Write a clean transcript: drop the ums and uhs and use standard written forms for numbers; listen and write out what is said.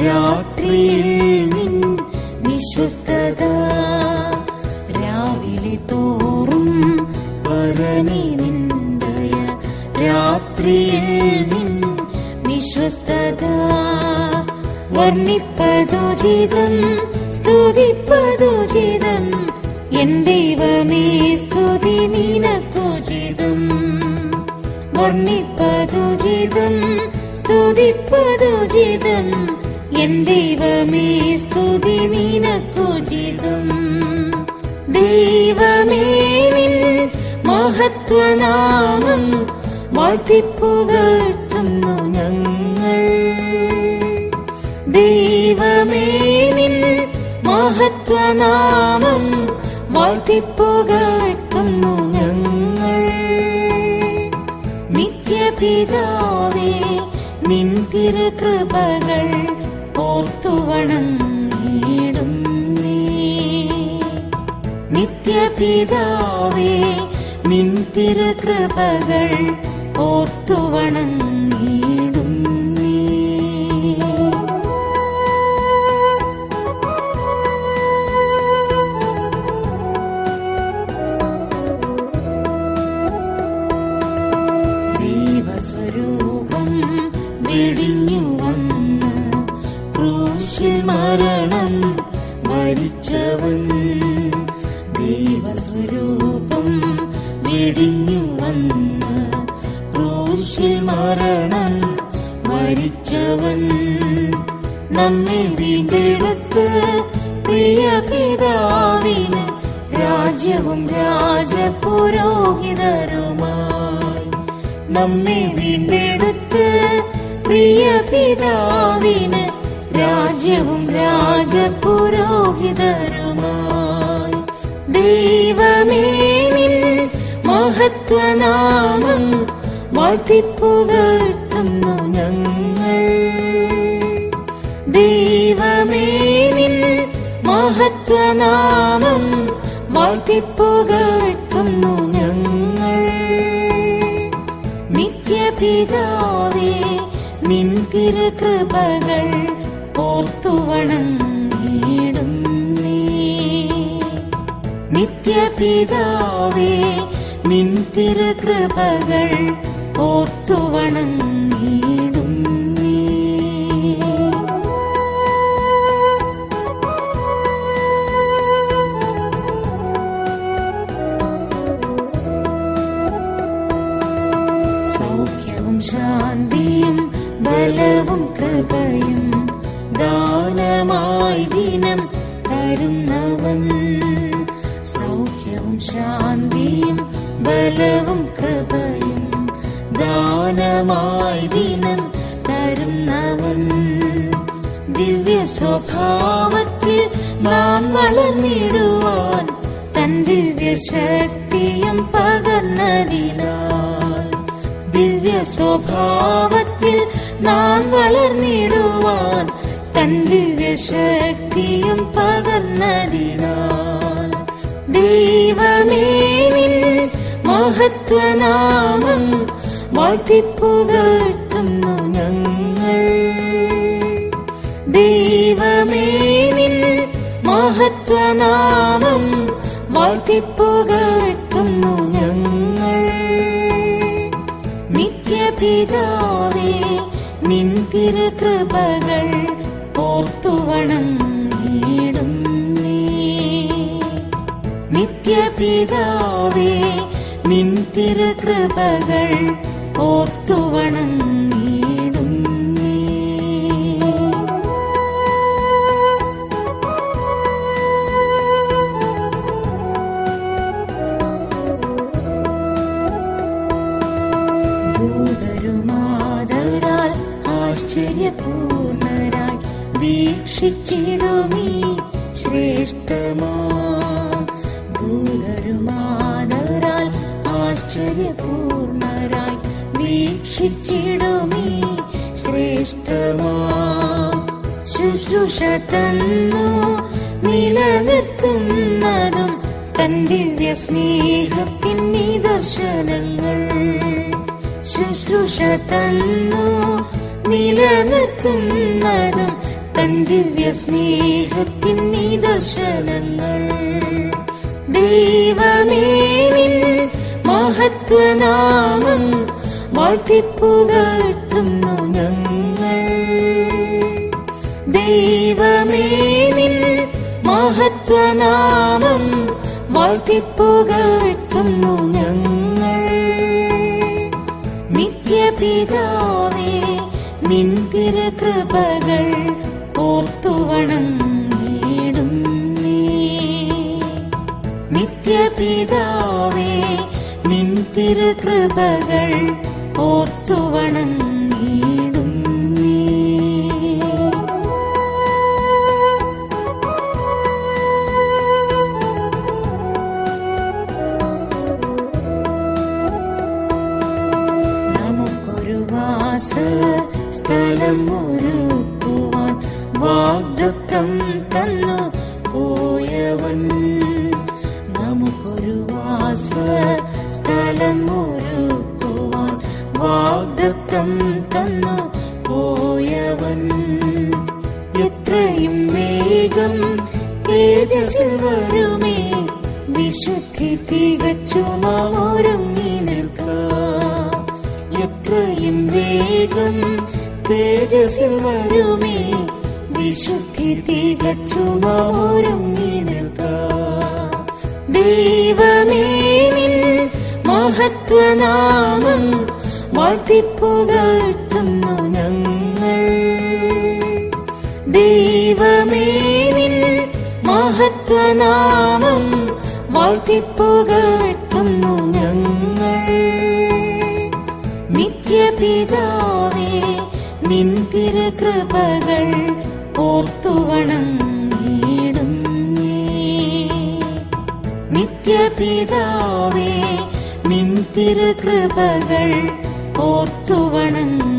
രാത്രിയിൽ നിൻ വിശ്വസ്തത രാവിലെ തോറും വരണി നിന്ദയ. രാത്രിയിൽ നിൻ വിശ്വസ്തത വർണ്ണിപ്പതുചിതം സ്തുതിപ്പതുചിതം. എൻ ദൈവമേ സ്തുതി നിനക്കുചിതം. വർണ്ണിപ്പതുചിതം സ്തുതിപ്പതുചിതം. എൻ ദൈവമേ സ്തുതി നിനക്കുചിതം. ദൈവമേ നിൻ മഹത്വനാമം വാഴ്ത്തിപ്പുകഴ്ത്തുന്നു ഞങ്ങൾ. ദൈവമേ നിൻ മഹത്വനാമം വാഴ്ത്തിപ്പുകഴ്ത്തുന്നു ഞങ്ങൾ. നിത്യപിതാവേ നിൻ തിരുകൃപകൾ ഓർത്തുവണങ്ങിടുന്നേ. നിത്യപിതാവേ നിൻ തിരുകൃപകൾ ഓർത്തുവണങ്ങിടുന്നേ. ദൈവസ്വരൂപം വെടിഞ്ഞു വന്ന് ക്രൂശിൽ മരണം വരിച്ചവൻ. ദൈവസ്വരൂപം വെടിഞ്ഞു വന്ന് ക്രൂശിൽ മരണം വരിച്ചവൻ. നമ്മെ വീണ്ടെടുത്ത് പ്രിയ പിതാവിന് രാജ്യവും രാജപുരോഹിതരുമായി. നമ്മെ വീണ്ടെടുത്ത് പ്രിയ പിതാവിന് രാജ്യവും രാജപുരോഹിതരുമായി. ദൈവമേ നിൻ മഹത്വനാമം വാഴ്ത്തിപ്പുകഴ്ത്തുന്നു ഞങ്ങൾ. ദൈവമേ നിൻ മഹത്വനാമം വാഴ്ത്തിപ്പുകഴ്ത്തുന്നു ഞങ്ങൾ. നിത്യപിതാവേ നിൻ തിരുകൃപകൾ ഓർത്തുവണങ്ങിടുന്നേ. നിത്യപിതാവേ നിൻ തിരുകൃപകൾ ഓർത്തുവണങ്ങിടുന്നേ. സൗഖ്യവും ശാന്തിയും ബലവും കൃപയും ദാനമായി ദിനം തരുന്നവൻ. സൗഖ്യവും ശാന്തിയും ബലവും കൃപയും ദാനമായി ദിനം തരുന്നവൻ. ദിവ്യ സ്വഭാവത്തിൽ നാം വളർന്നിടുവാൻ തൻ ദിവ്യ ശക്തിയും പകർന്നതിനാൽ. ദിവ്യ സ്വഭാവത്തിൽ നാം വളർന്നിടുവാൻ തൻ ദിവ്യ ശക്തിയും പകർന്നതിനാൽ. ദൈവമേ നിൻ മഹത്വനാമം വാഴ്ത്തിപ്പുകഴ്ത്തുന്നു ഞങ്ങൾ. ദൈവമേ നിൻ മഹത്വനാമം വാഴ്ത്തിപ്പുകഴ്ത്തുന്നു ഞങ്ങൾ. നിത്യപിതാവേ നിൻ തിരുകൃപകൾ ഓർത്തുവണങ്ങിടുന്നേ. നിത്യപിതാവേ നിൻ തിരുകൃപകൾ ഓർത്തുവണങ്ങിടുന്നേ. ദൂതരുമാതരാൽ ആശ്ചര്യപൂർണരായി വീക്ഷിച്ചിടുമീ ശ്രേഷ്ഠമാം. ദൂതരുമാതരാൽ ആശ്ചര്യപൂർണരായി വീക്ഷിച്ചിടുമീ ശ്രേഷ്ഠമാം. ശുശ്രൂഷ തന്നു നിലനിർത്തുന്നതും തൻ ദിവ്യ സ്നേഹത്തിൻ നിദർശനങ്ങൾ. ശുശ്രൂഷ തന്നു നിലനിർത്തുന്നതും തൻ തൻ ദിവ്യ സ്നേഹത്തിൻ നിദർശനങ്ങൾ. ദൈവമേ നിൻ മഹത്വനാമം വാഴ്ത്തിപ്പുകഴ്ത്തുന്നു ഞങ്ങൾ. ദൈവമേ നിൻ മഹത്വനാമം വാഴ്ത്തിപ്പുകഴ്ത്തുന്നു ഞങ്ങൾ. നിത്യപിതാവേ നിൻ തിരുകൃപകൾ ഓർത്തുവണങ്ങിടുന്നേ. നിത്യപിതാവേ നിൻ തിരുകൃപകൾ ഓർത്തുവണങ്ങിടുന്നേ. നമുക്കൊരു വാസ സ്ഥലം ഒരുക്കുവാൻ വാഗ്ദത്തം തന്നു പോയവൻ. നമുക്കൊരു വാസ സ്ഥലം ഒരുക്കുവാൻ വാഗ്ദത്തം തന്നു പോയവൻ. എത്രയും വേഗം തേജസ്സിൽ വരുമേ, വിശുദ്ധി തികച്ചു നാം ഒരുങ്ങി നിൽക്കാം. എത്രയും വേഗം തേജസ്സിൽ വരുമേ, വിശുദ്ധി തികച്ചു നാം ഒരുങ്ങി നിൽക്കാം. ദൈവമേ നിൻ മഹത്വനാമം വാഴ്ത്തിപ്പുകഴ്ത്തുന്നു ഞങ്ങൾ. ദൈവമേ നിൻ മഹത്വനാമം വാഴ്ത്തിപ്പുകഴ്ത്തുന്നു ഞങ്ങൾ. നിത്യപിതാവേ നിൻ തിരുകൃപകൾ ഓർത്തുവണങ്ങിടുന്നേ. നിത്യപിതാവേ നിൻ തിരുകൃപകൾ ഓർത്തുവണങ്ങി